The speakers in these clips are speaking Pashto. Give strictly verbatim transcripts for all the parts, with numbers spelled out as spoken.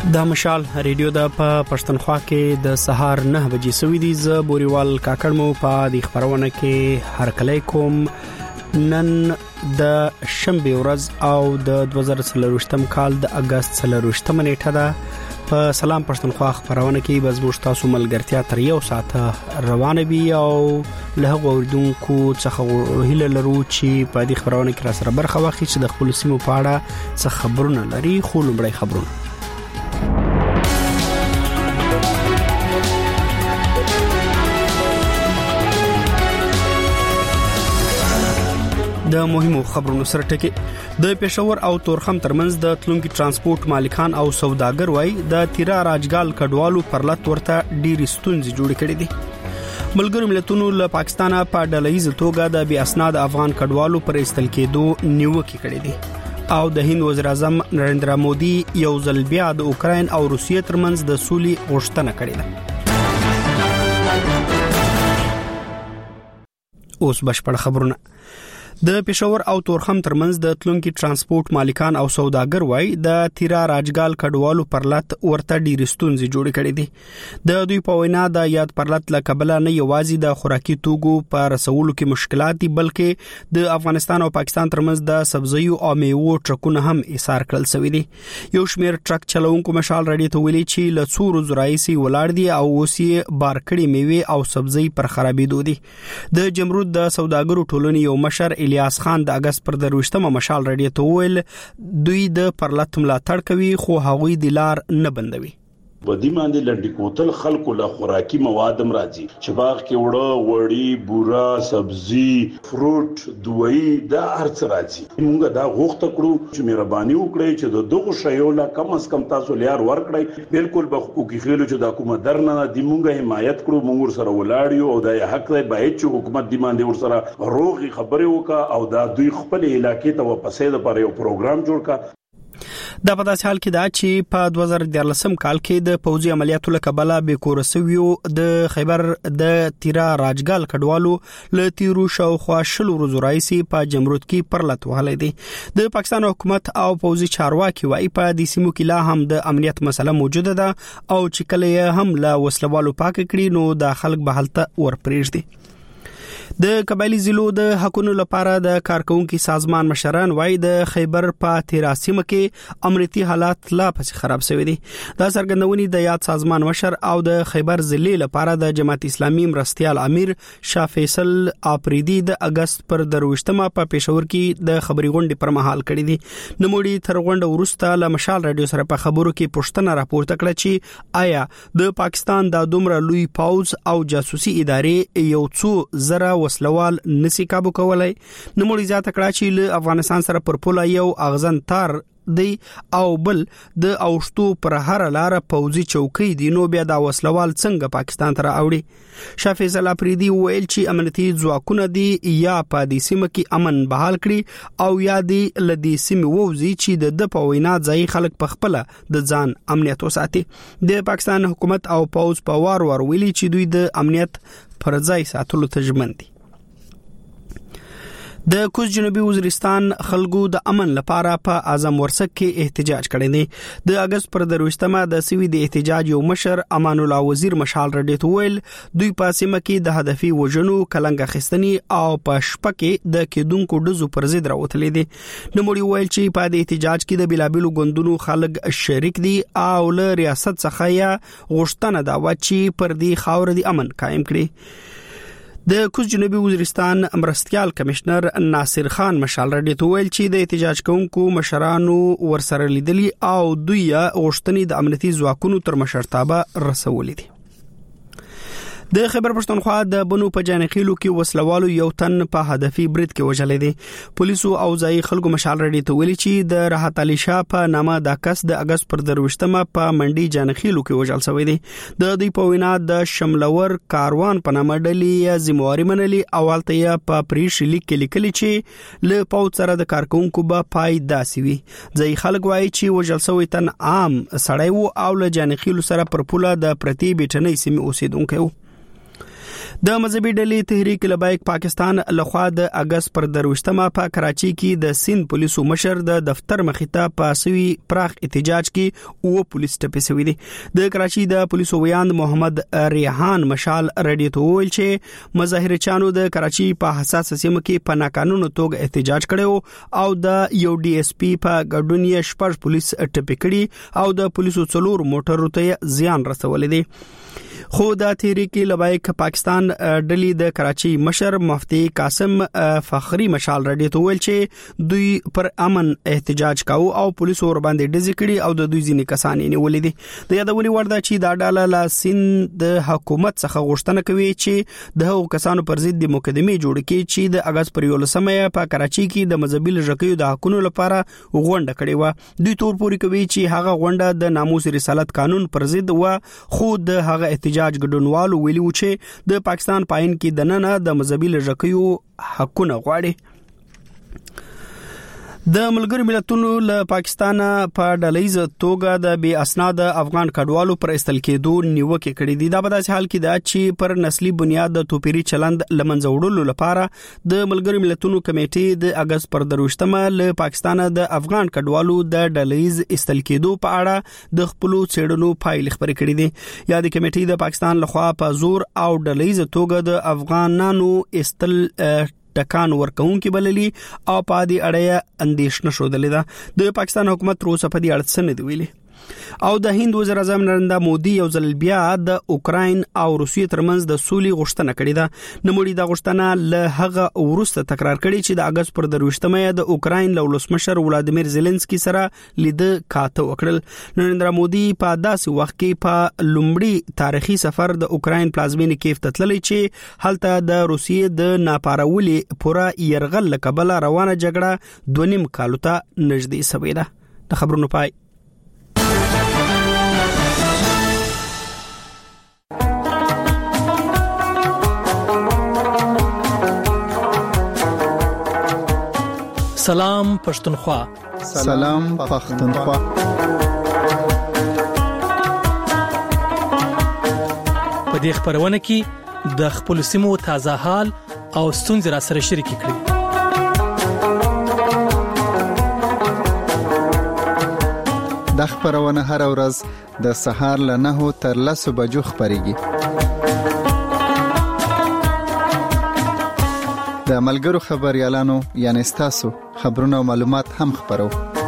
د مشال ریډیو د پښتونخوا کې د سهار نه بجې سوي دي. ز بوريوال کاکړ مو په د خبرونه کې هرکلی کوم. نن د شنبه ورځ او د دوه زره څلرویشتم کال د اگست څلرویشتم نیټه ده. په سلام پښتونخوا خبرونه کې بزموږ تاسو ملګرتیا تر یو ساعت روانه وي او له غوړدونکو څخه هیله لرو چې په دې خبرونه کې را سره برخه واخلي چې د خپل سیمو په اړه څه خبرونه لري. خو لومړی خبرونه د مهمو خبرونو سره ټکی. د پېښور او تورخم ترمنځ د تلونکي ترانسپورت مالکان او سوداګر وای د تیرا راجګال کډوالو پر لټ ورته ډېری ستونزې جوړ کړې دي. ملګرو ملتونو له پاکستان په ډلهیز توګه د بي اسناد افغان کډوالو پر استل کېدو نیوکه کړې دي او د هند وزیر اعظم نریندرا مودي یو ځل بیا د اوکراین او روسیې ترمنځ د سولې غوښتنه کړې ده. اوس بشپړ خبرونه. د پېښور او تورخم ترمنځ د تلونکي ترانسپورت مالکان او سوداګر وای د تیرا راجګال کډوالو پر لټ ورته ډېری ستونزې جوړ کړې دي. د دوی په وینا د یاد پر لټ له کبله نه یوازې د خوراکي توکو په رسولو کې مشکلات دي بلکې د افغانستان او پاکستان ترمنځ د سبزیو او میوو ټرکونه هم ایثار کړل شوی دي. یو شمیر ټرک چلوونکو مشال رادیو ته ویلي چې له څو ورځې راځي ولاړ دي او اوس یې بار کړي میوه او سبزی پر خرابېدو دي. د جمهوریت د سوداګرو ټولنې یو مشر الیاس خان د اگست پر درويشتمه مشال رادیو ته ویل دوی د پرلط ملاتړ کوي خو هغوی د لار نه بندوي. بدی باندې لنډی کوتل خلکو له خوراکي موادم راځي چې باغ کې وړه وړي بورا سبزي فروټ دوی دا ارڅ راځي. موږ دا غوښته کړو چې مهرباني وکړئ چې د دغه شیو لا کم از کم تاسو لار ورکړئ. بالکل به حقوقي خېلو چې د حکومت درنه دی موږ حمایت کړو موږ سره ولاړیو او د حق دی باید چې حکومت دی باندې ور سره روغي خبرې وکړه او دا دوی خپل علاقې ته واپسې د پر یو پروګرام جوړ کړ. د په داسې حال کې دا چې په دوه زره دیارلسم کال کې د پوځي عملیاتو له کبله به کورسویو د خیبر د تیرا راجګال کډوالو له تیرو شاوخوا شل ورځې راځي په جمهوریت کې پر لټ وهلې دي. د پاکستان حکومت او پوځي چارواکي وايي په دې سیمو کې لا هم د امنیت مسله موجوده ده او چې کله هم لا وسلوالو پاک کړي نو د خلک به حالت ورپریږدي. د قبایلی ضلعو د حقوقو لپاره د کارکونکو سازمان مشران وای د خیبر په تیراسیمه کې امنیتي حالات لا پس خراب شوي دي. دا څرګندونې د یاد سازمان مشر او د خیبر ضلع لپاره د جماعت اسلامي مرستيال امیر شاه فیصل اپریدي د اگست پر درويشتمه په پېښور کې د خبري غونډې پر مهال کړې دي. نموړي تر غونډه ورسته له مشال رادیو سره په خبرو کې پوښتنه راپورته کړه چې آیا د پاکستان د دومره لوی پاوز او جاسوسي ادارې یو څو زره وسلوال نسی کابو کولای. نموړي زیاته کړه چې له افغانستان سره پر پوله یو اغزن تار دی او بل د اوشتو پر هر لار پوزي چوکۍ دی نو بیا دا وسلوال څنګه پاکستان ته راوړي. شافعي زلاپریدي ویل چې امنیتي ځواکونه دی یا په دې سیمه کې امن بحال کړي او یا دی لدی سیمه ووزي چې د د پوینا ځای خلک په خپل د ځان امنیت وساتي. د پاکستان حکومت او پوز په وار وار ویلي چې دوی د امنیت پر ځای ساتلو ته ژمن دي. د کوز جنوبي وزیرستان خلکو د امن لپاره په اعظم ورسک کې احتجاج کړی دی. د اگست پر درويشتمه د سوي د احتجاج یو مشر امان الله وزیر مشال رډیټ ویل دوی په سیمه کې د هدفي وژنو کلنګ خستنی او په شپه کې د کېدونکو ډزو پر ضد راوتلې دي. نموړي ویل چې په د احتجاج کې د بلابلو غوندونو خلک شریک دي او له ریاست څخه یې غوښتنه دا و چې پر دې خاور د امن قائم کړي. د کوز جنوبي وزیرستان مرستيال کمشنر ناصر خان مشال رډیټ ویل چې د احتجاج کوونکو مشرانو ورسره لیدلي او دوی غوښتنې د امنیتي ځواکونو تر مشرتابه رسولې دي. د خیبر پښتونخوا د بنو په جانخیلو کې وسلوالو یو تن په هدفي برید کې وژل دي. پولیسو او ځای خلکو مشال رډیټ ته ویلي چې د راحت علي شاه په نامه د کس د اگست پر درويشتمه په منډي جانخیلو کې وژل شوی دی. د دوی په وینا د شملور کاروان په نامه ډلې ذمہواری منلي اولته یې په پریش لیک کې لیکلي چې له پاوڅ سره د کارکونکو به پای داسي وي. ځای خلک وایي چې وژل شوی تن عام سړی وو او له جانخیلو سره پر پوله د پرتی بیٹنۍ سیمه اوسیدونکو. د مذهبي ډلې تحریک لبیک پاکستان لخوا د اگست پر دروشتمه په کراچي کې د سند پولیسو مشر د دفتر مخې ته په سوي پراخ احتجاج کې او پولیس ټپي شوی دي. د کراچي د پولیسو ویاند محمد ریحان مشال رادیو ته ویل چې مظاهرچانو د کراچي په حساس سیمه کې په ناقانونه توګه احتجاج کړو او د یو ډي اس پی په ګډون یې شپږ پولیس ټپي کړي او د پولیسو څلور موټرو ته زیان رسولې دي. خو د تحریک لبیک پاکستان ډلې د کراچي مشر مفتي قاسم فخری مشال رادیو ته ویل چې دوی پر امن احتجاج کاوه او پولیسو ور باندې ډزې کړي او د دوی ځینې کسان یې نیولې دي. د یادونې وړ ده چې دا ډله له سند د حکومت څخه غوښتنه کوي چې د هغو کسانو پر ضد د مقدمې جوړ کړي چې د اگست پر یولسمه په کراچي کې د مذهبي لږکیو د حقوقو لپاره غونډه کړې و. دوی تور پوري کوي چې هغه غونډه د ناموس رسالت قانون پر ضد و، خو د هغه احتجاج ګډونوالو ویلي و چې د پاکستان پاین کې د نن د مذهبي لږکیو حقونه غواړي. د ملګرو ملتونو له پاکستان په ډلهیز توګه د بی اسناد افغان کډوالو پر استل کېدو نیوکه کړې دي. دا په داسې حال کې ده چې پر نسلي بنیاد د توپیری چلند لمنځه وړلو لپاره د ملګرو ملتونو کمیټې د اگست پر دروشتمه له پاکستان د افغان کډوالو د ډلهیز استل کېدو په اړه د خپل څېړنو پایلې خبرې کړې دي. یا د کمیټې د پاکستان لخوا په زور او ډلهیز توګه د افغانانو استل ټکان ورکون کې بللی او په دې اړه اندیشنه شودلې ده. د پاکستان حکومت تر اوسه په دې اړه څه نه دی ویلي. او د هند وزیر اعظم نریندرا مودي یو ځل بیا د اوکراین او روسیې ترمنځ د سولې غوښتنه کړې ده. نوموړي دا غوښتنه له هغه ورسته تکرار کړې چې د اگست پر دروشتمه د اوکراین له ولسمشر ولادیمیر زيلنسکي سره لید کاته وکړل. نریندرا مودي په داسې وخت کې په لومړي تاریخي سفر د اوکراین پلازمینې کیف ته تللی چې هلته د روسیې د ناپارولې پوره يرغل لکبل روانه جګړه دوه نیم کالو ته نږدې شوې ده. د خبرونو پای. سلام پښتونخوا. سلام پښتونخوا. په دې خبرونه کې د خپل سیمو تازه حال او ستونزې را سره شریک کړئ. د خبرونه هر ورځ د سهار له نهو تر لسو بجو خبريږي. د ملګرو خبريالانو یعنی تاسو خبرونه او معلومات هم خبرو.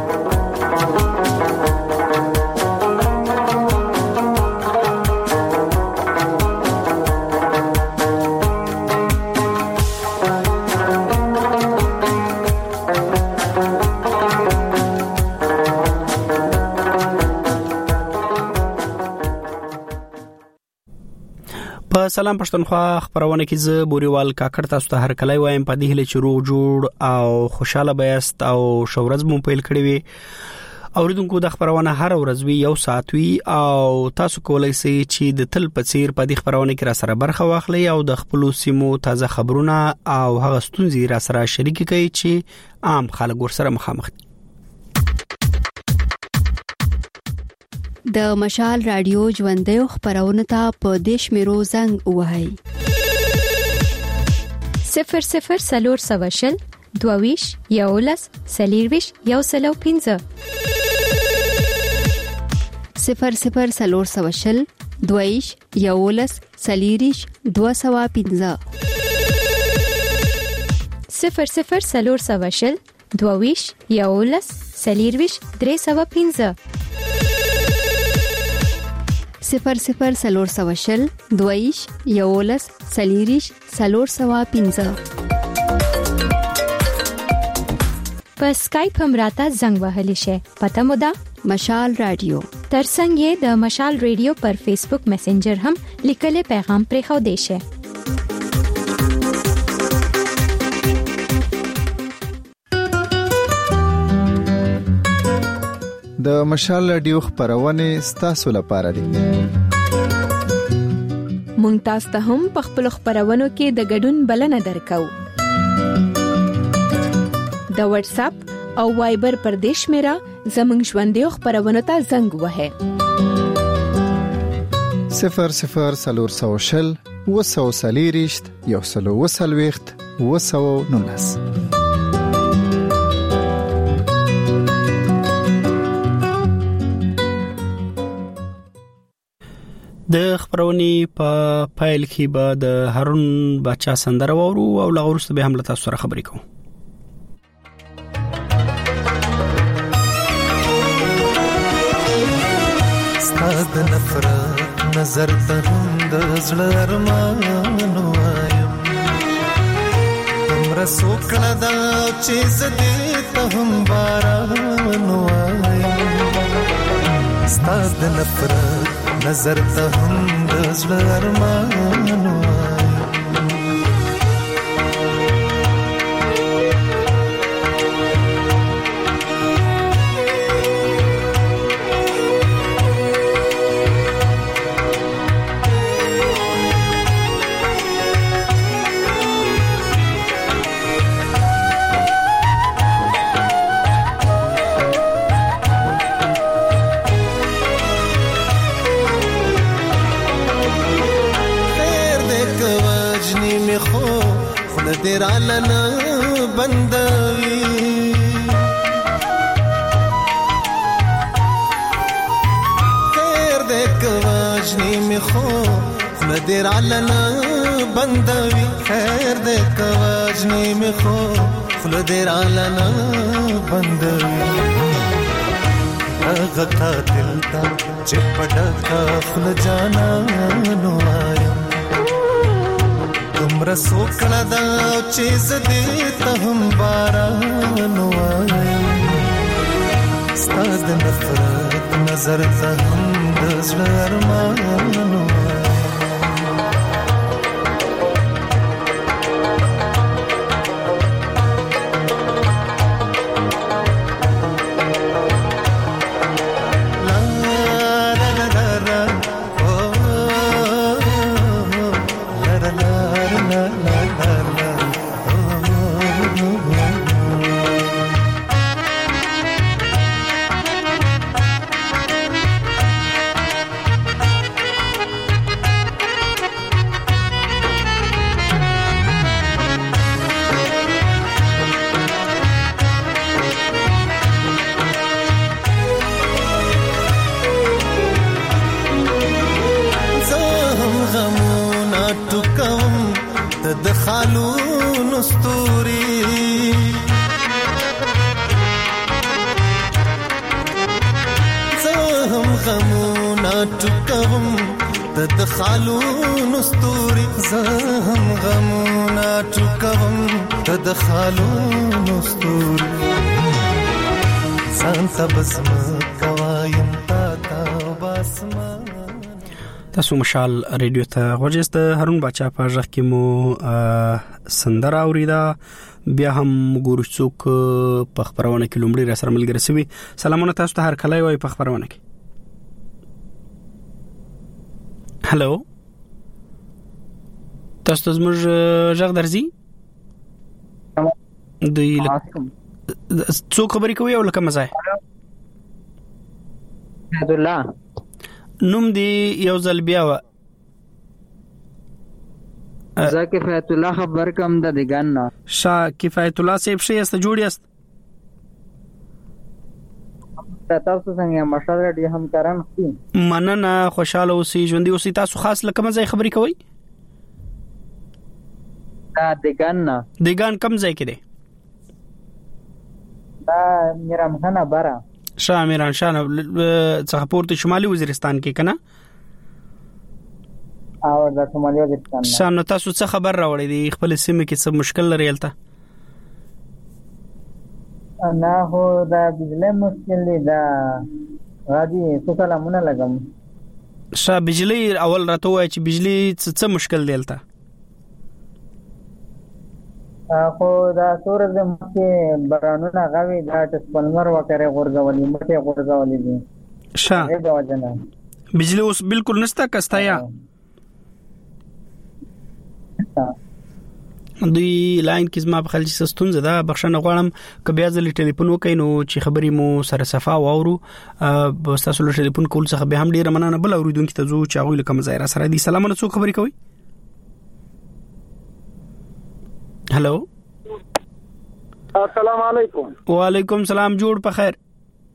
سلام پښتونخوا خبرونه کې زه بوريوال کاکړ تاسو ته هر کله وایم په دې هله چې روغ جوړ او خوشاله بیاست او شورز مو پیل کړی وي. اوریدونکو د خبرونه هر ورځ وی یو ساعت وی او تاسو کولای شئ چې د تل په څیر په دې خبرونه کې را سره برخه واخلئ او د خپل سیمو تازه خبرونه او هغه ستونزې را سره شریک کړئ چې عام خلک ورسره مخامخ دي. د مشال رادیو ژوندې خبرونه ته په دیش میرو زنګ وهاي صفر صفر سلور سواشل دوویش یولس سلیرویش یو سلو پینزه صفر صفر سلور سواشل دوویش یولس سلیریش دو سوا پینزه صفر صفر سلور سواشل دوویش یولس سلیرویش درې سوا پینزه صفر صفر سلور سواشل دویش یولس سلیریش سلور سوا پینزه. په اسکایپ هم راته زنګ وهلی شي. پته مو ده مشال رادیو. ترڅنګ یې د مشال رادیو پر فیسبوک میسنجر هم لیکل پیغام پرې خو دی شي. د مشال رادیو خبرونه ستاسو لپاره دي. مونږ تاسو ته هم په خپل خبرونو کې د ګډون بلنه درکو. د واتس اپ او وایبر پر دیش میرا زمنګ ژوندې خبرونه ته زنګ وهه صفر صفر سلور سوشل اوه سوه څلېرویشت یو سل او اوه څلوېښت اوه سوه نولس. د خبرونې په پایل کې به د هارون بچا سندره وورو او لا ورسته به هم له تاسو سره خبرې کوو. ستاد نفرت نظر ته هم د زړه ارمان وایم تمره سوکړه دا چې زدې ته هم باران وایم ستاد نفرت نظر ته هم د زړه ارمان وایم तेरा लना बंदवी खैर देख वाजनी में खो तेरा लना बंदवी खैर देख वाजनी में खो तेरा लना बंदवी अगता दिल ता चिपटा का फुल जाना नुआया तुमरा सोकड़ा दा चीज दे ता हम बारान वायम स्ताद नफरत नजर ता हम दज़्ल अरमान वायम خالون استوري زهم غمونا تكهم تدخلون استوري زهم غمونا تكهم تدخلون استوري سانتا بسمة كوايم تاتا بسمة. تاسو مشال ریډیو ته غوښست هارون بچا په ځخ کې مو سندره اوریدا بیا هم ګورو څوک په خبرونه کې لومړی را سره ملګری سوي. سلامونه تاسو ته هر کله وای په خبرونه کې. هالو تاسو زموږ ځخ درځي دوی څوک خبرې کوي او لکه مزه عبد الله نوم دی یو ځل بیا و زه کفایت الله خبر کوم د دګان شا کفایت الله صاحب شي است جوړی است تاسو څنګه مشاله دي هم کاران خو مننه خوشاله اوسې ژوندۍ اوسې. تاسو خاص لکه مزه خبرې کوي دا دګان دګان کم ځای کې دی دا میرام خانه بارا شاه میران شاه څخه پورته شمالي وزیرستان کې کنه او د شمالي وزیرستان شاه نو تاسو څه خبر راوړی دی خپل سیمه کې څه مشکل لري الته نه هو دا بجلی مشکل دی دا غادي څه کلمونه لګم شاه بجلی اول راته وای چې بجلی څه مشکل دی الته خو دا سورز مکه برانونه غوي دا ټسپلمر وکړي غورځولې مټه غورځولې دي شاه دا وجنه بجلی اوس بالکل نشته کستایا دوی لاین کې زما په خل چې ستون زده بخښنه غواړم ک بیا ځل ټلیفون وکړئ نو چې خبرې مو سره صفا واورو بس تاسو له ټلیفون کول څخه به هم ډیره مننه بل اوریدونکو ته زو چې هغه لکه مزایره سره دي. سلامونه څو خبرې کوي هلو السلام علیکم. وعلیکم سلام. جوړ په خیر.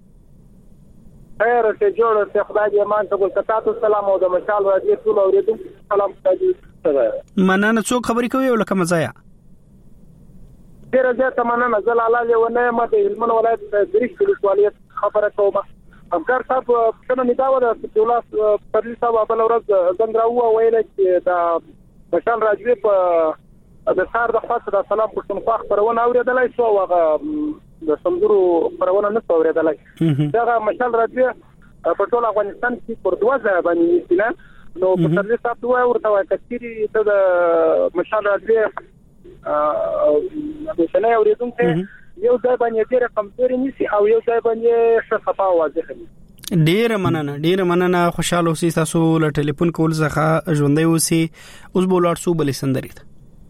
خیر ته جوړ ته خدای دې مان ته کتاتو سلام او د مشال راځي ټول اوریدو سلام تاسو ته. مننه. څوک خبرې کوي ولکه مزایا؟ ډیر زیاته مننه. زلاله له ماته هلمند ولایت دریش ولایت خبره کوم. افکار صاحب څنګه نداوه د دولت پرلی صاحب بل ورځ زنګراو ویل چې دا مشال راځي په د سار د خاصه د سلام پښتونخوا خبرونه اوریدلای شو هغه د سمزورو خبرونه نه اوریدلای. دا مشال راځي په ټول افغانستان کې پر دوه ځای باندې نه نو په پرلی صاحب دوه ورته کثيري ته د مشال راځي د سنې اوریدونکو یو ځای باندې ډېر کمزوري نشي او یو ځای باندې ښه صفا واضح وي. ډېر مننه. ډېر مننه. خوشاله اوسئ. تاسو له ټلیفون کول څخه ژوندۍ اوسئ. اوس بولار سو بلې سندري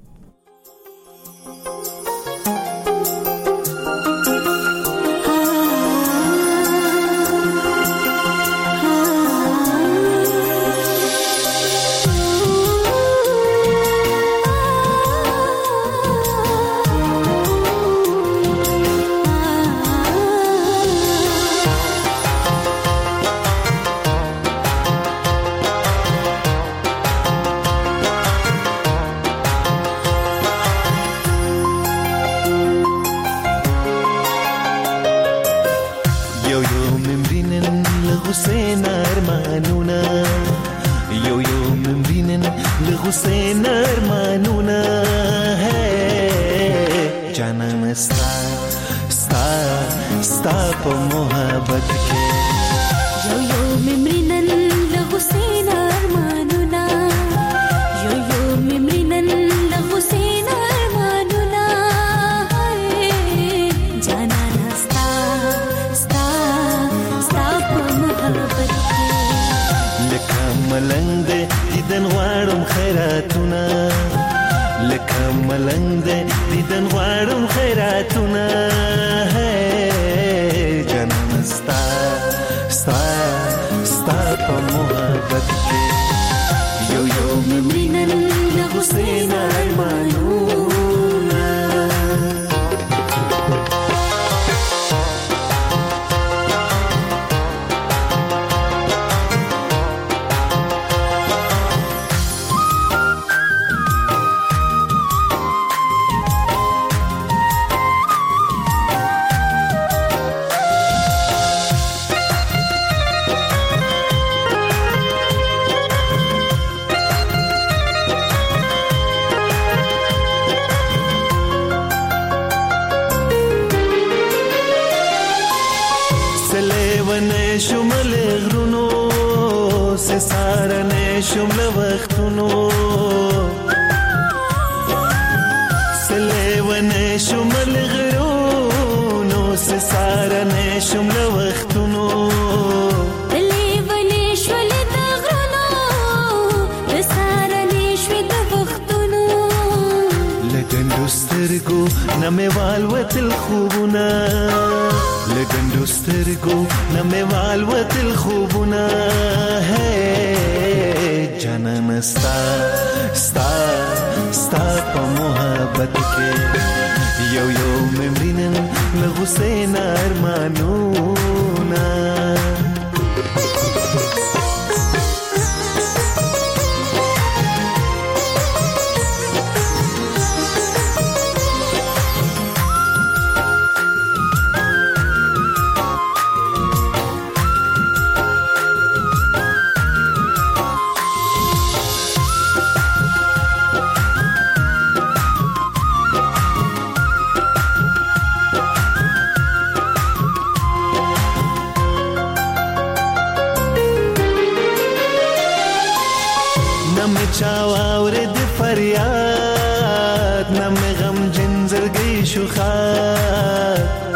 حسین ارمانونه ہے جانان ستا ستا ستا په محبت کې یو یو ممرنن له حسین ارمانونه یو یو ممرنن له حسین ارمانونه جانان ستا ستا ستا په محبت کې لکه ملنګ دیدن غواړم خیراتونه لکه ملنګ دیدن غواړم خیراتونه جانان ستا ستا ستا په محبت کې یو یو ممرنن له حسین ارمانونه شمل غرونو سے سارنے شمل وختونو سلیونے شمل غرونو سے سارنے شمل وختونو سلیونے شمل غرونو سے سارنے شمل وختونو لګندو سترګو نمې والوتل خوبونه لګندو سترګو نمې والوتل خوبونه جانان ستا ستا ستا په محبت کې یو یو ممرنن له حسین ارمانونه چاواور د فریاد نم غم جنزرګي شوخات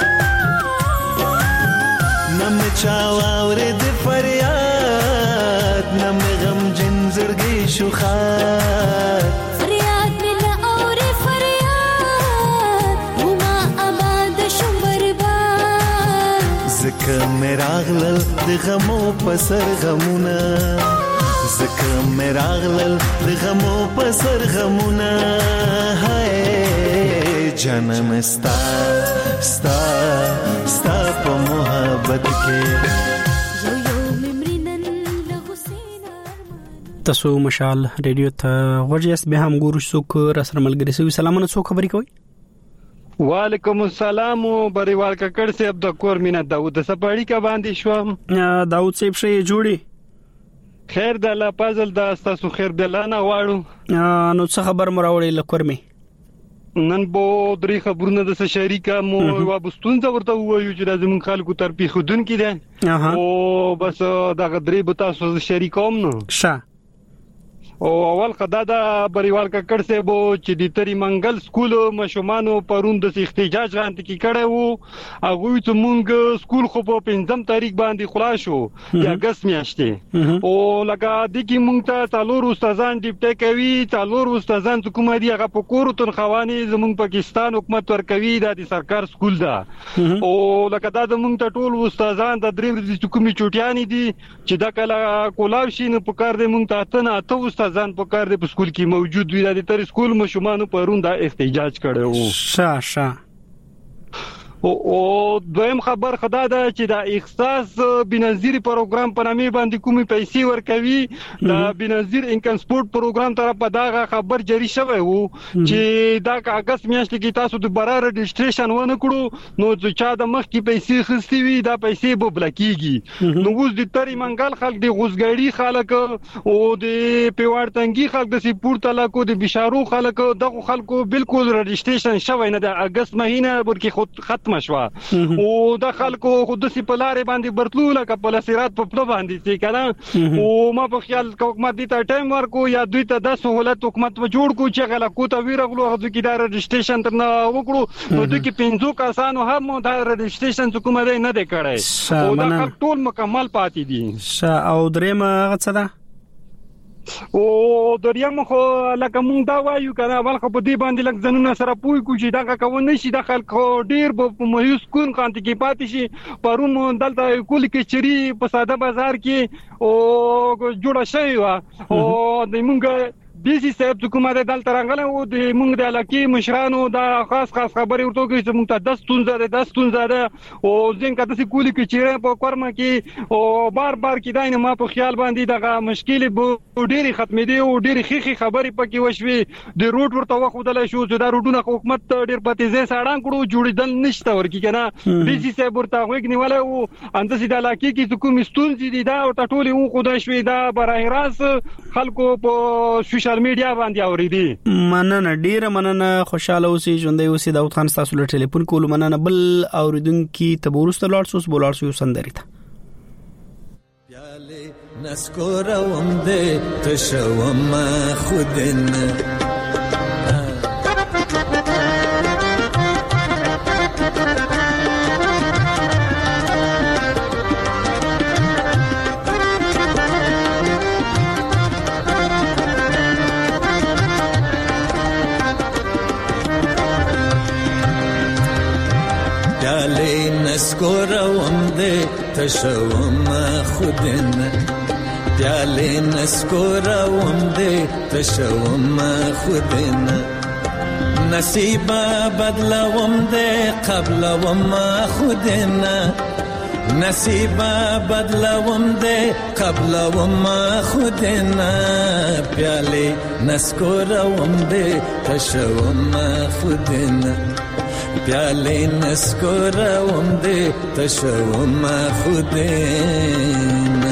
نم چاواور د فریاد نم غم جنزرګي شوخات فریاد مل اور فریاد وما آباد شو برباد زکه مراغل د غمو پسر غمونه زکه مې راغلل د غمو په سر غمونه هاي جنم ستا ستا ستا په محبت کې تاسو مشال ریډیو ته ورجس به هم ګورو څوک را سره ملګری سوي سلامونه څوک خبري کوي وعلیکم السلام بریوال ککړ صاحب د کور مینا داوود سپاړی کا باندې شوم داوود صاحب شي جوړي خیر د الله فضل د تاسو خیر د الله نه واړو نو څه خبر مراوړې لکور می نن بو درې خبرونه د شریکا مو وابستون ته ورته وایو چې لازم خلکو تر پیښودون کې ده او بس دا غدري به تاسو شریکوم نو ښه او اول خدای دا بریوال ککړ سه بو چې د تری منګل سکول مشومانو پرون د احتجاج غانت کې کړه وو هغه چې مونږ سکول خو په پنځم تاریخ باندې خلاص شو یا اگست میاشتې او لکه د کی مونږ ته څلور استادان ډیپټ کوي څلور استادان کومه دی هغه په کورو تنخوانی زمونږ پاکستان حکومت ورکوي د سرکار سکول دا او لکه دا د مونږ ته ټول استادان د درې ورځې کومې چوټیانی دي چې دا کله کولاو شي نو په کار دې مونږ ته ته اته ځان په کار د سکول کې موجود وي د تر سکول مشومانو پرون دا احتجاج کړو ښه ښه او او دویم خبر خدا ده چې دا اختصاص بنظیر پروګرام په نامه باندې کومې پیسې ورکوي دا بنظیر انکم سپورت پروګرام طرف په دا خبر جاری شوی وو چې دا اگست میاشت کې تاسو د برابر رجسټریشن ونه کړو نو چې چا د مخ کې پیسې خستې وي دا پیسې به بلکیږي نو اوس د تری منګل خلک د غوسګړی خلک او د پیوړتنګي خلک د سپورت علاقو د بشارو خلک دغه خلکو بالکل رجسټریشن شوی نه د اگست مهینه ورکه خود ختم مشوا او د خلکو خود سي په لارې باندې برتلو لکه په لسیرات په پلو باندې چې کنه او ما په خیال حکومت دې ته ټایم ورکو یا دوی ته د سہولت حکومت و جوړ کو چې غلا کو ته ویرغلو هغه کې دا رجسټریشن تر نه وکړو نو دوی کې پنځو کسانو هم دا رجسټریشن حکومت نه دی کړی او دا ټول مکمل پاتې دي او درېمه څه ده او دریم خو لکه مونږ دا وایو کنه ول خو په دې باندې لکه ځنونه سره پوي کو چې دا کوم نشي د خلکو ډیر په مایوس کون کانت کې پاتې شي پرون دلته کول کې چری په ساده بازار کې او جوړه شوی و او د مونږ بي سي صاحب حکومت دلته راغله او د مونږ د علاقې مشرانو دا خاص خاص خبري ورته کوي چې مونږ ته د ستونزه ده د ستونزه ده او ځینې کده سي کولی کې چیرې په کورما کې او بار بار کې داینه ما په خیال باندې دغه مشکل به ډېری ختمې دي او ډېری خخي خبري پکې وشوي د روډ ورته وخودل شو چې دا روډونه حکومت ډېر پاتې ځای ساړان کړو جوړیدل نشته ورکی کنه بي سي صاحب ورته وګنیواله او اندسي د علاقې کې کوم ستونزې دي دا او ټولې او خدای شوي دا برای راس خلکو په سوشل میډیا باندې اوریدي مننه ډیره مننه خوشاله اوسئ ژوندۍ اوسئ داود خان تاسو له ټلیفون کول مننه بل اوریدونکو ته ورسته لاړ سوس بولار سو سندري ته پیاله نسکوروم دې تشوم خودن نسکوروم دې تشوم خودن پیاله نسکوروم دې تشوم خودن نصیب بدلوم دې قبلوم خودن نصیب بدلوم دې قبلوم خودن پیاله نسکوروم دې تشوم خودن پیاله نسکوروم دې تشوم خودن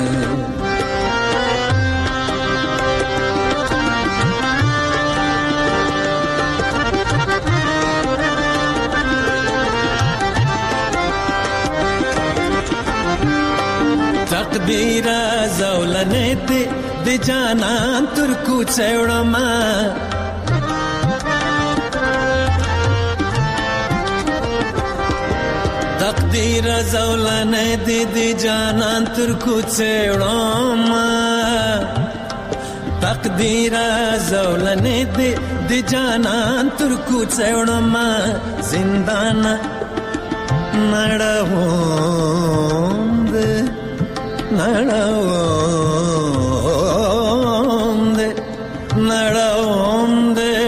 تقدیر زولنه دې د جانان تر کوڅه وړما تقدیر زولنه دې د جانان تر کوڅه وړما تقدیر زولنه دې د جانان تر کوڅه وړما زندان نړوند نړوند نړوم دې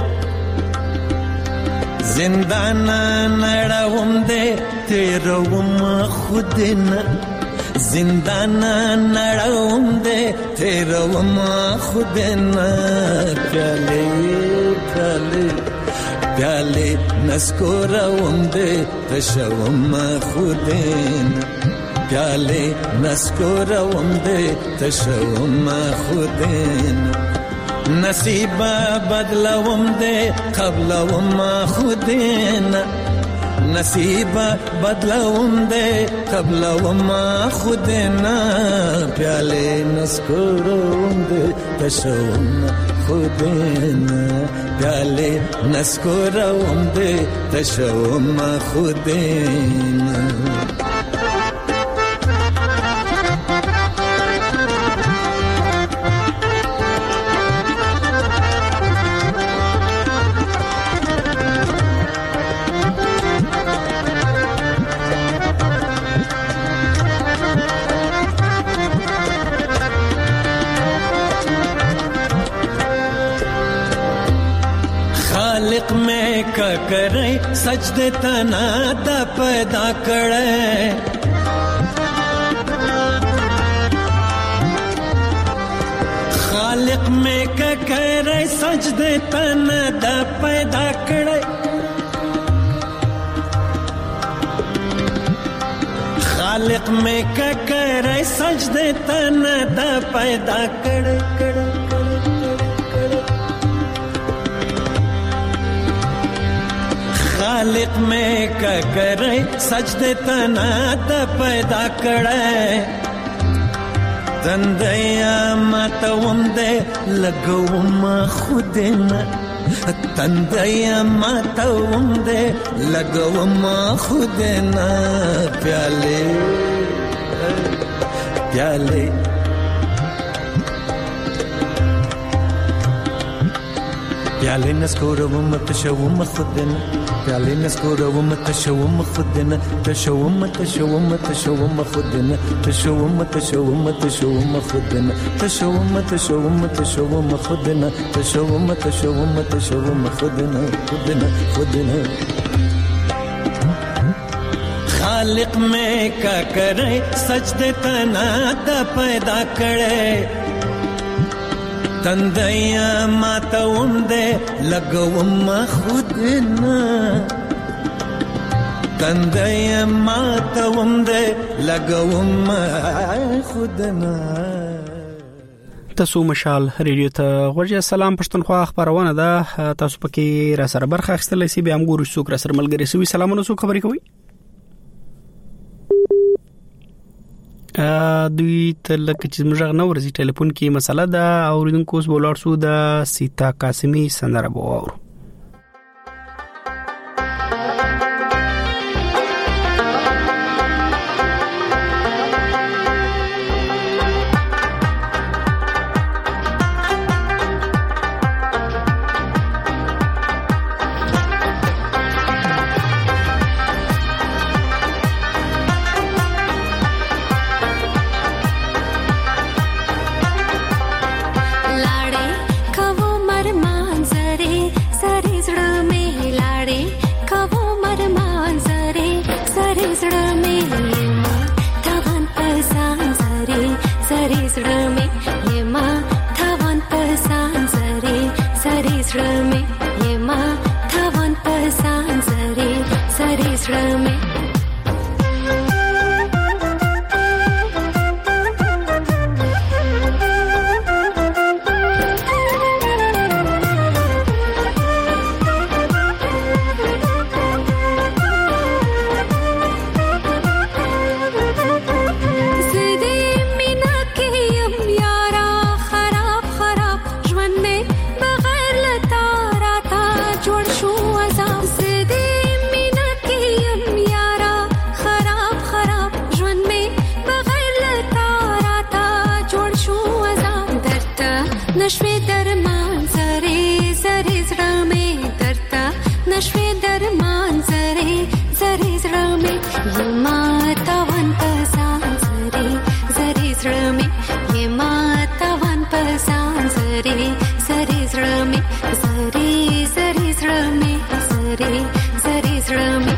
زندان نړوم دې تیروم خود نه زندان نړوم دې تیروم خود نه پیاله پیاله پیاله نسکوروم دې تشوم خود نه پیاله نسکوروم دې تشوم خود نه نصیب بدلوم دے قبلوم خودنا نصیب بدلوم دے قبلوم خودنا پیالے نسکوروم دے تشوم خودنا پیالے نسکوروم دے تشوم خودنا خالق میں کا کرے سجدے تنا دا پیدا کرے خالق میں کا کرے سجدے تنا دا پیدا کرے خالق میں کا کرے سجدے تنا دا پیدا کرے کرے خالق میں کا کرے سجدے تنا دا پیدا کرے تندیا ماتوم دے لگوم خودنا تندیا ماتوم دے لگوم خودنا پیالے پیالے پیالے نسکوروم تشوم خودنا پیالے نسکوروم تشوم خودنا تشوم تشوم تشوم خودنا تشوم تشوم تشوم خودنا تشوم تشوم تشوم خودنا تشوم تشوم تشوم خودنا خودنا خودنا خالق میں کا کرے سجدے تنا دا پیدا کرے تندیا ماتوم دے لگوم خودنا تندیا ماتوم دے لگوم خودنا تاسو مشال ریډیو ته ورجه سلام پښتونخوا خبرونه ده تاسو پکې را سره برخه اخیستلای سي به امګور څوک را سره ملګری سوي سلامونه څوک خبرې کوي دوی ته لکه چې موږ نه ورزي ټلیفون کې مسله ده اوریدونکو اوس بولار سو د سیتا قاسمی سندره بوور زری زړه مې زری زری زړه مې زری زری زړه مې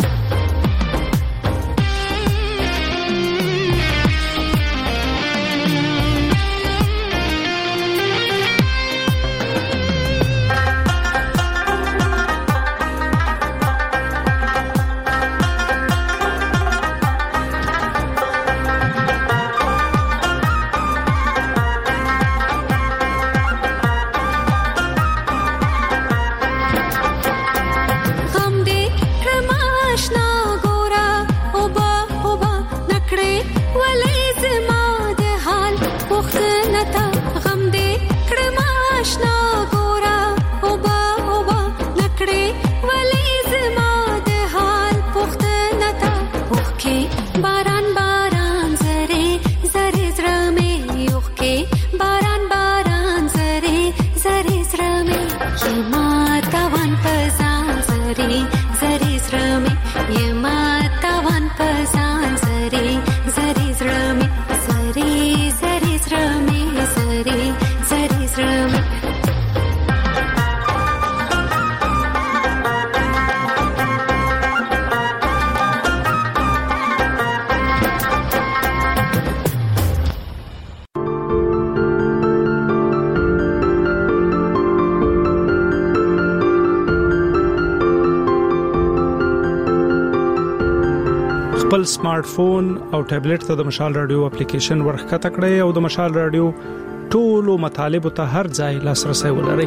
خپل سمارټ فون او ټابلیټ ته د مشال رادیو اپلیکیشن ورخته کړئ او د مشال رادیو ټولو مطالب ته هر ځای لاسرسي ولرئ.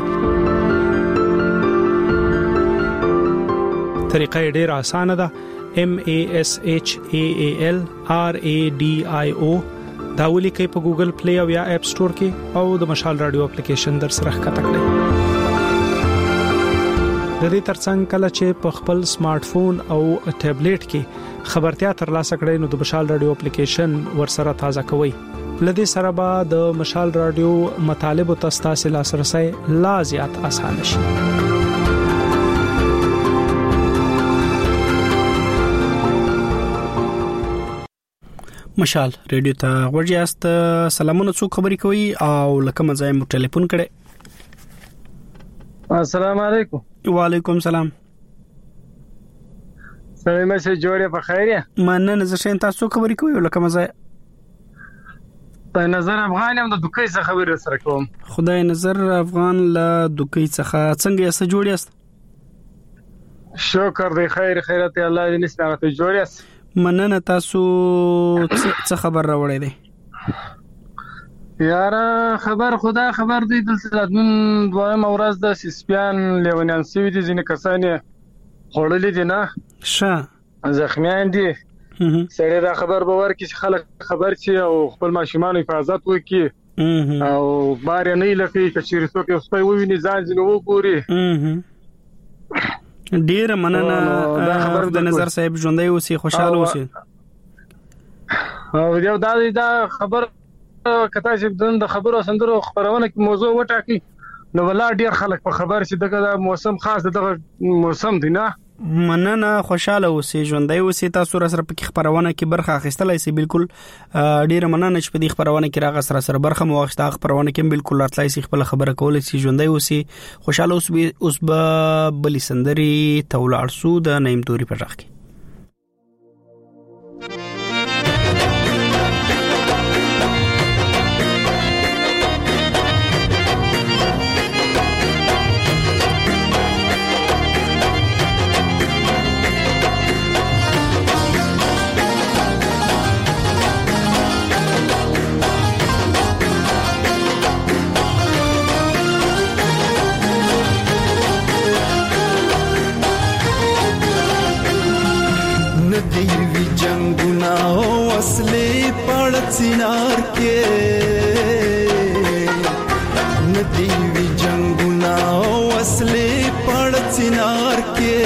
طریقه ډیره اسانه ده. M A S H A A L R A D I O دا ولیکئ په ګوګل پلی او یا اپ سٹور کې او د مشال رادیو اپلیکیشن در سره ښکته کړئ. د دې ترڅنګ کله چې په خپل سمارټ فون او ټابلیټ کې خبرتیا ترلاسه کړئ نو د مشال رادیو اپلیکیشن ورسره تازه کوئ. لدې سره به د مشال رادیو مطالب او تاسو لاسرسي لا زیات آسان شي. مشال رادیو ته ورجاست سلامونه څو خبري کوي او لکه مزه مو ټلیفون کړي. السلام علیکم. وعلیکم سلام. سلام مسه جوړه په خیر یې. مننه زه شین تاسو خبري کوي لکه مزه. په نظر افغان هم د دوکۍ څخه خبرې سره کوم. خدای نظر افغان له دوکۍ څخه څنګه یې جوړ یاست؟ شکر دی خیر خیرت الله دې نسبت ته جوړ یاست. مننه تاسو څه خبر راوړی دی؟ یاره خبر خدا خبر دی دلته نن دویم ورځ د سپیان لیونیان سوي دي ځینې کسان خړلې دي نه ښه زخمیان دي. سره دا خبر به ورکړي چې خلک خبر شي او خپل ماشومان حفاظت وکړي او بار نه لکه چې څوک یو سپي وویني ځان ځنه وګوري. ډیر مننه دا خبر د نظر صاحب ژوندۍ اوسې خوشاله اوسې. او یو دا دا خبر کته چې د خبرو سندرو خبرونه کې موضوع وټاکي نو ولا ډیر خلک په خبر شي دغه موسم خاص دغه موسم دی نه. مننه خوشاله اوسې ژوندۍ اوسې تاسو سره په خبرونه کې برخه اخیستلای سي. بالکل ډیر مننه چې په دې خبرونه کې راغ سره سره برخه مو واخیسته. خبرونه کې بالکل راتلای سي خپل خبره کولای سي ژوندۍ اوسې خوشاله اوسې اوس به بلی سندري تولاړ سو د نیم توري پر راخ کې. سینار کې ندی وی جنگونه وسلې پړ سینار کې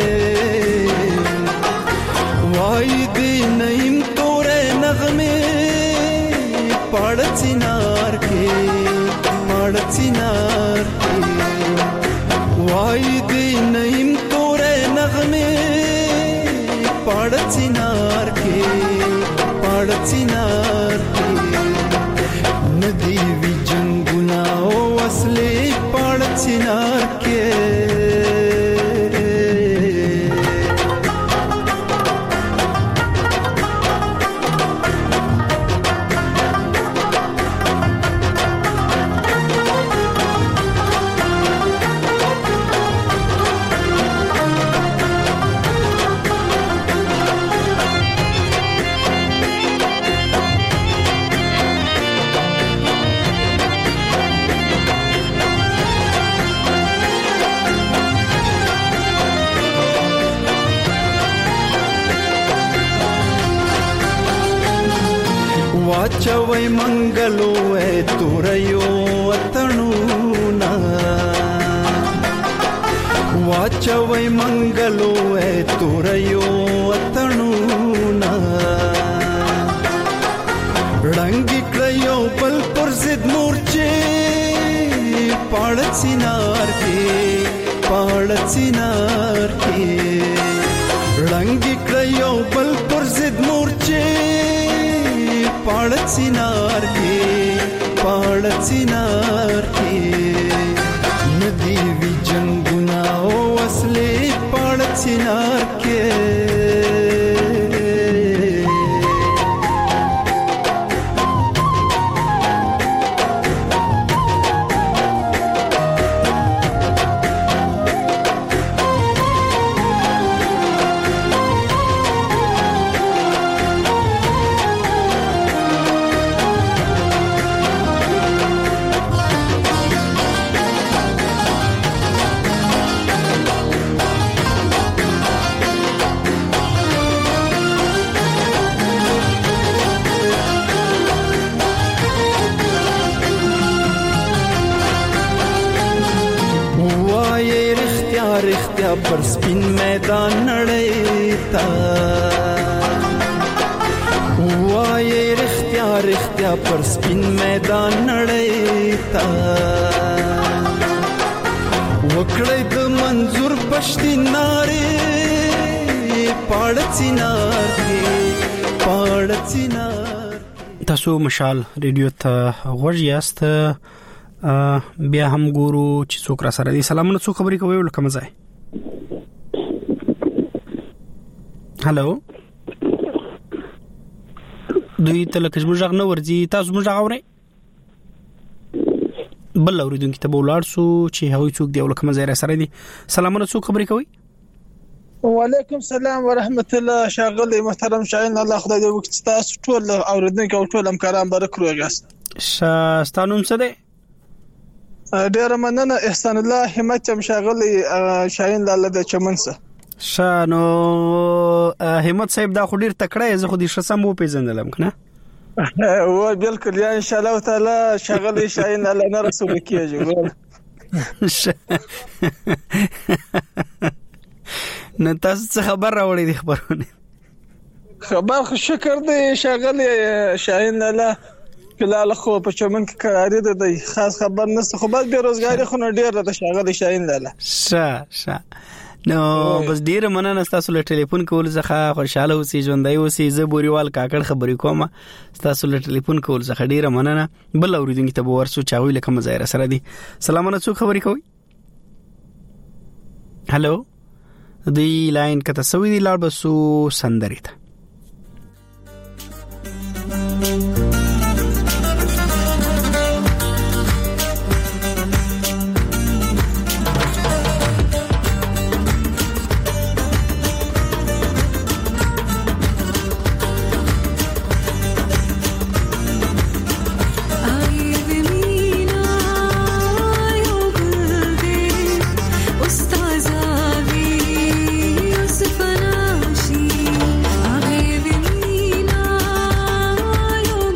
وای دې نیم تورې نغمه پړ سینار کې پړ سینار کې وای دې نیم تورې نغمه پړ سینار کې پړ سینار ندی وی جنگونه وسلې واچوي منګلو اے توريو وطنونا واچوي منګلو اے توريو وطنونا رنگي کړيو بل پر زد مورچه پاړ سينار کې پاړ سينار کې رنگي کړيو بل پر زد مورچه پاړ سينار کې پاړ سينار کې ندي وی جنگنا او اصلي پاړ سينار کې پر سپین میدان نړیتا وای رختیا رختیا پر سپین میدان نړیتا وکړې د منظور پښتین ناره پاړڅینار کې پاړڅینار. تاسو مشال ریډیو ته غوږ یاست. بیا هم ګورو چې څوک را سره دي. سلامونه، څو خبرې کوي ولکه مزه. هالو دوی ته لکه زموږ غږ نه ورځي. تاسو زموږ غږ اورئ؟ بل اوریدونکو ته ولاړ سو چې هغوی څوک دی ولکه مزه را سره دي. سلامونه، څو خبرې کوي؟ وعلیکم السلام ورحمت الله. شاغلی محترم شاهین، الله خدای دې وکړي تاسو ټول اوریدونکو او ټول همکاران برک روغاست. شاستانوم څه دی؟ ډیر مننه. احسان الله همت هم شاغلی شاهین لاله د چمنسه. شانو همت صاحب دا خو ډیر تکړه زه خو دې شسم وو پیژندلم کنه. و بالکل یا ان شاء الله تعالی شغل شاهین الله نه رسول کیږي. نن تاسو خبر راوړی دی خبرونه؟ خبر خو شکر دی شغل شاهین الله کله خو په چمن کې قرار دی خاص خبر نشته خو بس بیروزګاری خو نه ډیر ده شغل شاهین الله. شه شه نو بس ډیر مننه تاسو له ټلیفون کول زخه خوشاله اوسئ ژوندۍ اوسئ. زه بوريوال کاکړ خبرې کوم تاسو له ټلیفون کول زخه ډیر مننه. بل اوریدونکو ته ورسو چاوي لکه مزایر سره دي. سلامونه، څو خبرې کوي؟ هالو دی لاین کته سوي دی لاړ بسو سندري ته. Usfana shi, aage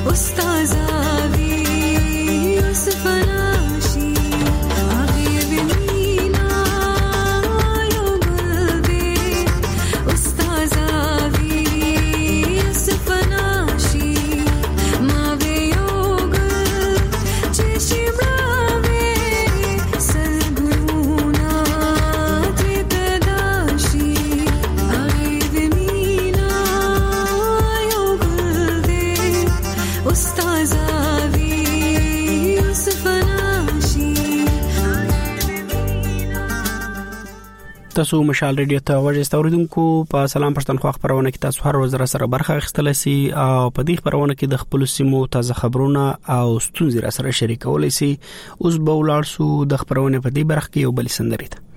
تاسو مشال ریډیو ته وژې ستوریدونکو په سلام پښتونخوا خبرونه کې تاسو هر ورځ سره برخه اخیستل سي او په دې خبرونه کې د خپل سیمو تازه خبرونه او ستونزې سره شریکول سي. اوس به ولاړ سو د خبرونه په دې برخه کې یو بل سندري ته.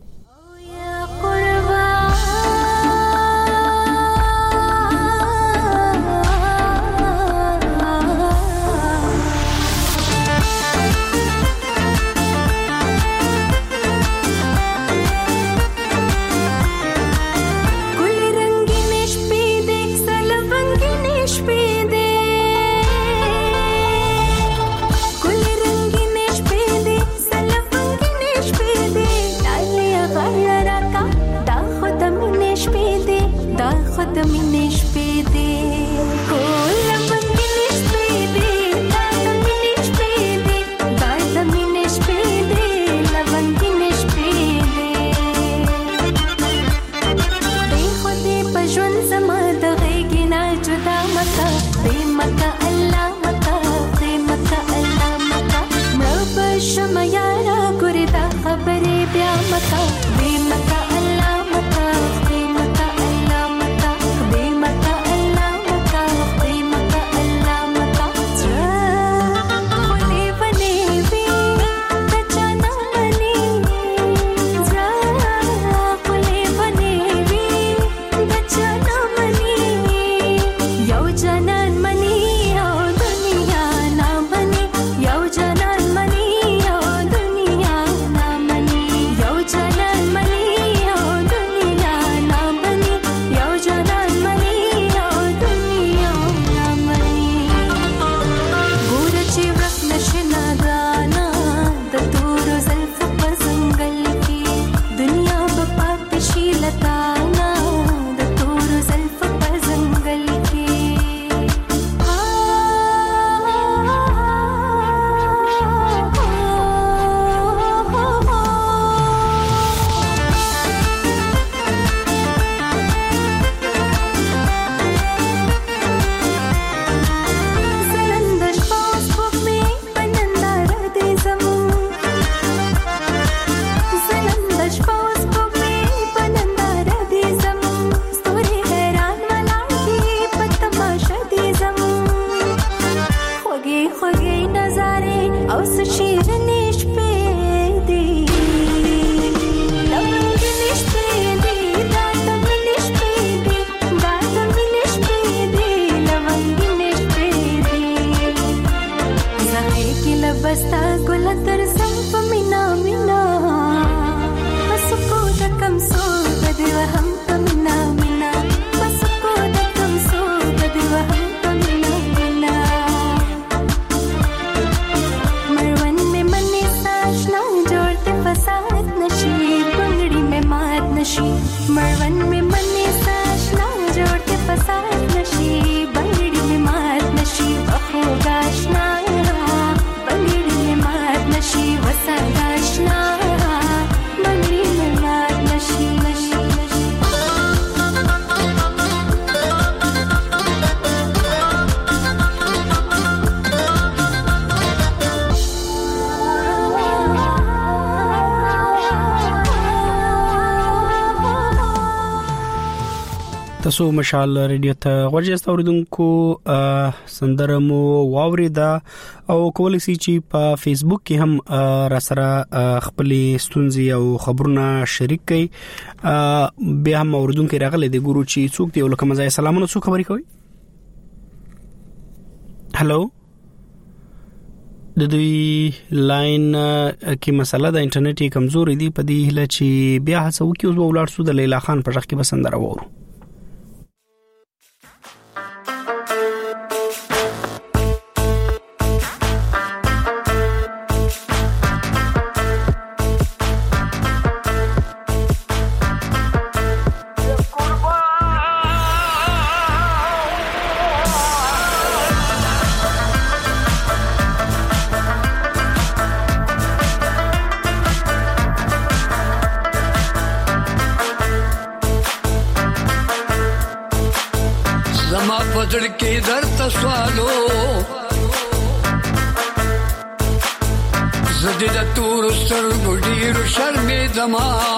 تاسو مشال ریډیو ته غوږی ستوریدونکو سندره مو واوریدا او کولی سي چې په فیسبوک کې هم را سره خپل ستونزې او خبرونه شریک کړئ. بیا هم اوریدونکو راغلي د ګورو چې څوک دی ولکه مزه سلامونه څوک خبرې کوي. هالو د دوی لاین کې مسله د انټرنیټي کمزوري دی په دې هله چې بیا هڅه وکړو او ولاړ سو د لیلا خان په ځخ کې بسندره وورو. زړه کې درته سوالو زدي د تور سترګو ډېرو شرمېدم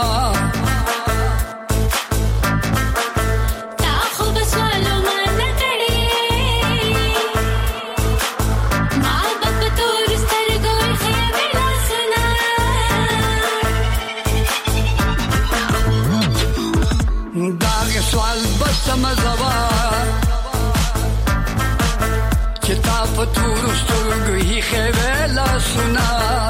تا خو به سوالو ما نه کړې ما به په تور سترګو ایښې وې لاسونه داغه سوال بس سمه ځواب چې تا په تور سترګو ایښې وې لاسونه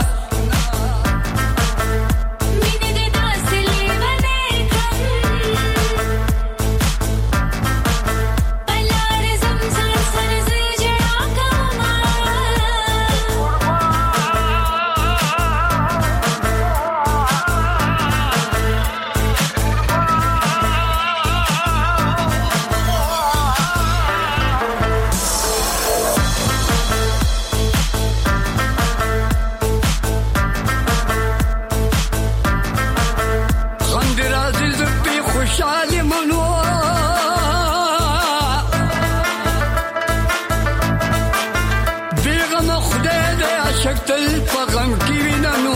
شکل په غم کې ویننو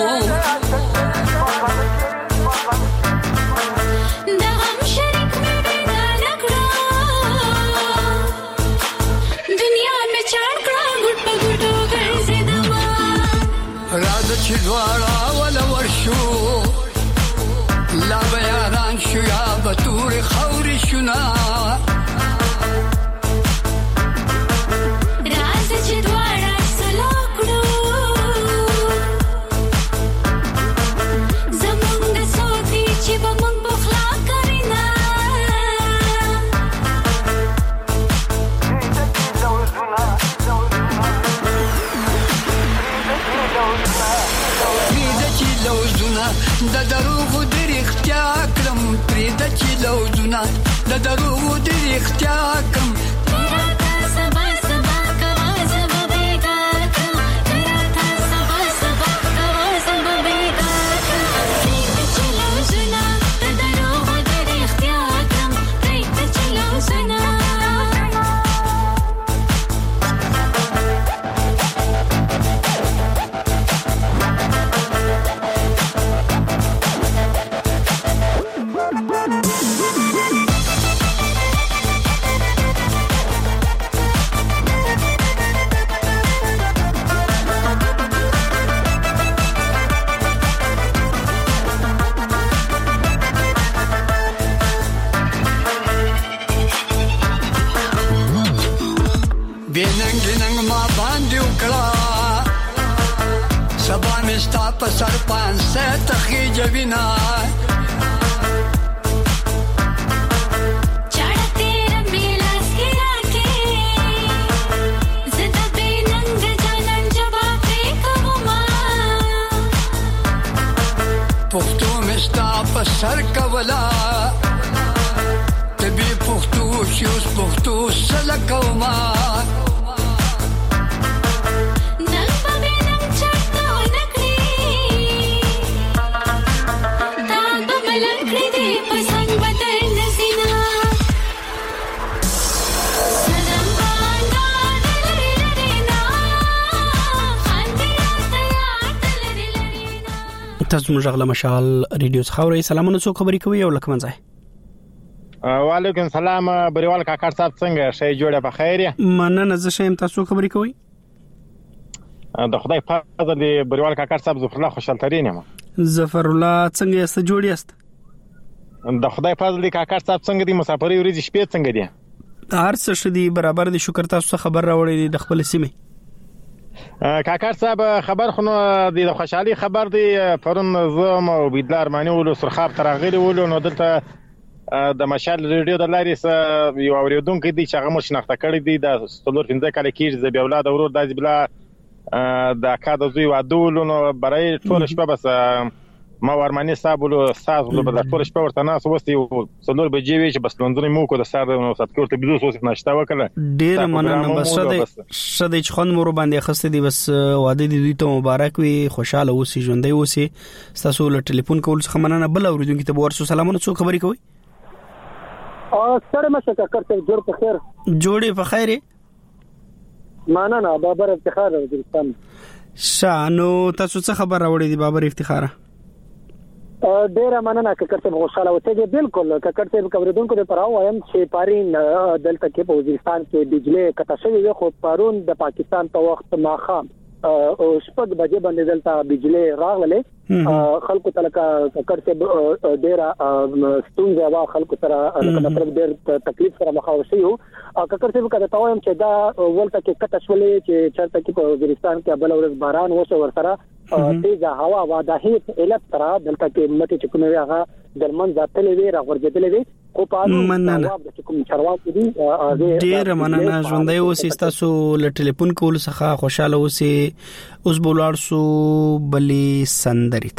دا غم شریک مې بینا کړو دنیا مې چاړ کړه ګټ په ګټو ګرځېدم راځه چې دواړه ول ورشو لا به یاران شو یا به تورې خاورې شونا راځه چې دواړه د دروغو د رښتیا کړم پرې د چې لوزونه د دروغو د رښتیا کړم راته سبا سبا کوا زما بیګا کړم راته سبا سبا کوا زما بیګا کړم پرې د چې لوزونه د دروغو د رښتیا کړم پرې د چې لوزونه په سر پانسه تخی جوینا چاړه تیر میلاس کې راکې زده به ننګ جانان جواب کوم پښتو مستا په سر کولا تبي پښتو شوس پښتو سره کوما تاسو موږ غلا مشال ریډیو څخه سلامونه څو خبرې کوي او لکه منځه وعلیکم سلام بریوال کاکړ صاحب څنګه شي جوړه په خیر مننه زه شیم تاسو خبرې کوي د خدای فضل دی بریوال کاکړ صاحب ظفر الله خوشحال ترين یم ظفر الله څنګه است جوړ یاست د خدای فضل دی کاکړ صاحب څنګه دی مسافرې ورځې شپې څنګه دي هر څه شدي برابر دي شکر تاسو خبر راوړی د خپل سیمه کاکړ صاحب خبر خو د خوشحالي خبر دی پرون زوم او بيدلار معنی ول سرخاب ترغلي ول نو دلته د مشال ریډیو د لارې یو اوریدونکو دی چې هغه مو شناخته کړی دی د ستلور پنځه کال کې د بیولاد اورور د بلا د اکا د زوی وادول نو برای ټول شپه بس ما ورمنې صاحب له استاد له بل ټول شپه ورته ناس وستي څلور بجې وی چې بس لندن مو کو د سار نو ستکور ته بيزوس وسه نشته وکړه ډیر مننه بس شته شته چې خون مور باندې خسته دي بس واده دي دوی ته مبارک وي خوشاله اوسې ژوندۍ اوسې تاسو له ټلیفون کول څخه مننه بل اوریدونکو ته ورسو سلامونه څو خبرې کوي او ستړي مشه ککر ته جوړ په خیر جوړې په خیر معنا نه بابر افتخار وزیرستان شانو تاسو څه خبر راوړې دي بابر افتخار ډیر مننه ککر ته خوشاله وته بالکل ککر ته کوریدونکو د پراو وایم چې پارین دلته کې په وزیرستان کې بجلی کټه شوی خو پرون د پاکستان په وخت ماخام او شپږ بجې باندې دلته بجلی راغله خلکو تلکا ککر ته ډیر ستونزه وا خلکو سره د ډیر تکلیف سره مخاوي شو او ککر ته کده تاوم چې دا ولته کې کټه شولې چې چرته کې په وزیرستان کې بل ورځ باران وشو ورسره تیزه هوا وا د هیڅ علت سره دلته کې مته چې کومه هغه درمن ځاتلې وی راغورځېدلې وی خو په مننه د کوم چرواکو دي ډیر مننه ژوندۍ اوسې تاسو ل ټلیفون کول څخه خوشاله اوسې اوس بولار سو بلې سندریت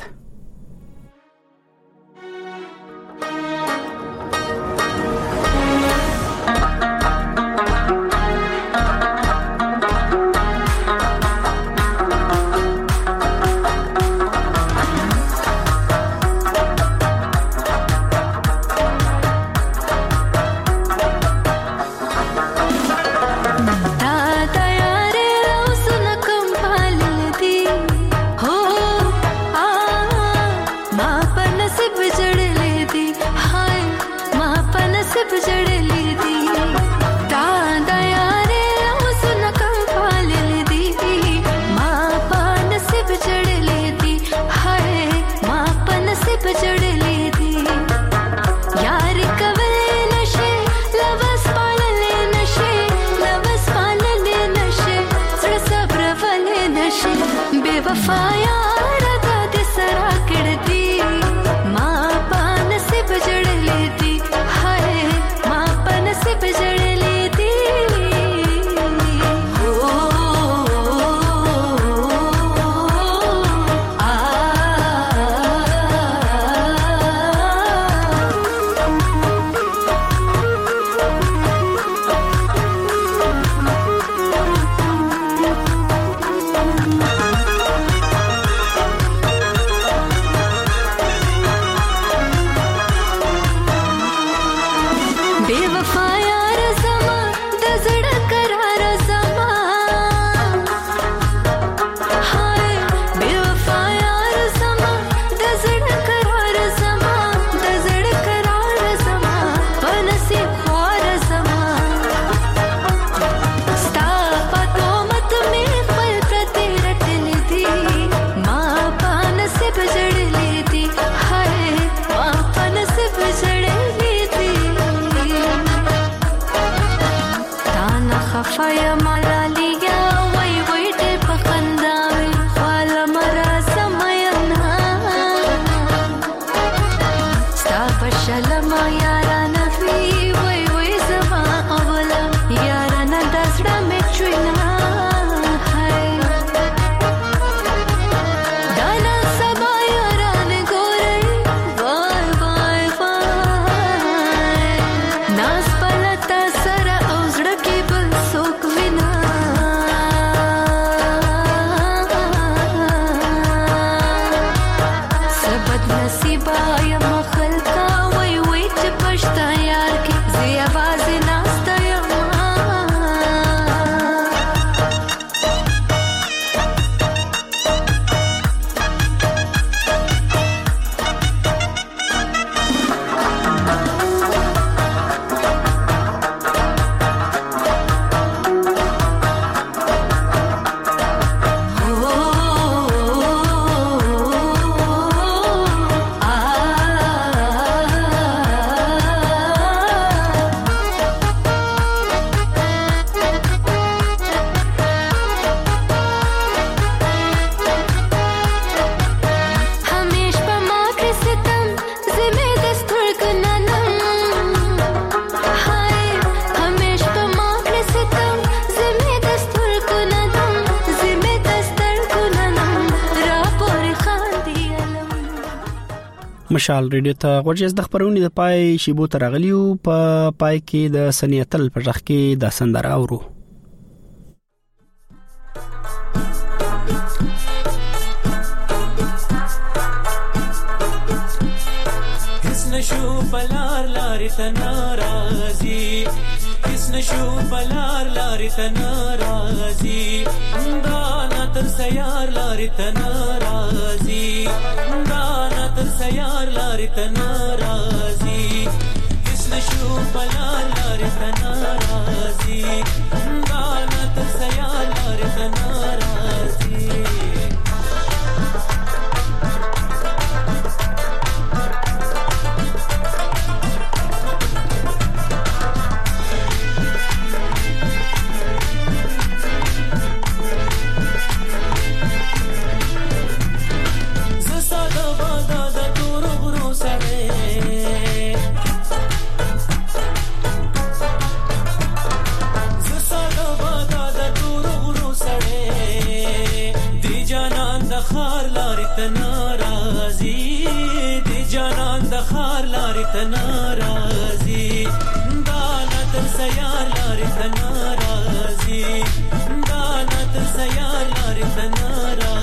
مشال ریډیو ته ورجز د خبرونې د پای شیبو ترغلیو په پا پای کې د سنیتل پر ځخ کې د سندره اورو هیڅ نشو پلار لارې ته ناراضي هیڅ نشو پلار لارې ته ناراضي دا نه تر سیار لارې ته ناراضي دا نه تر سیار لارې ته ناراضي هیڅ نشو پلار لارې ته ناراضي دا نه تر سیار لارې ته ناراضي ناراضي دا نه تر سیار لارې ته ناراضي دا نه تر سیار لارې ته ناراضي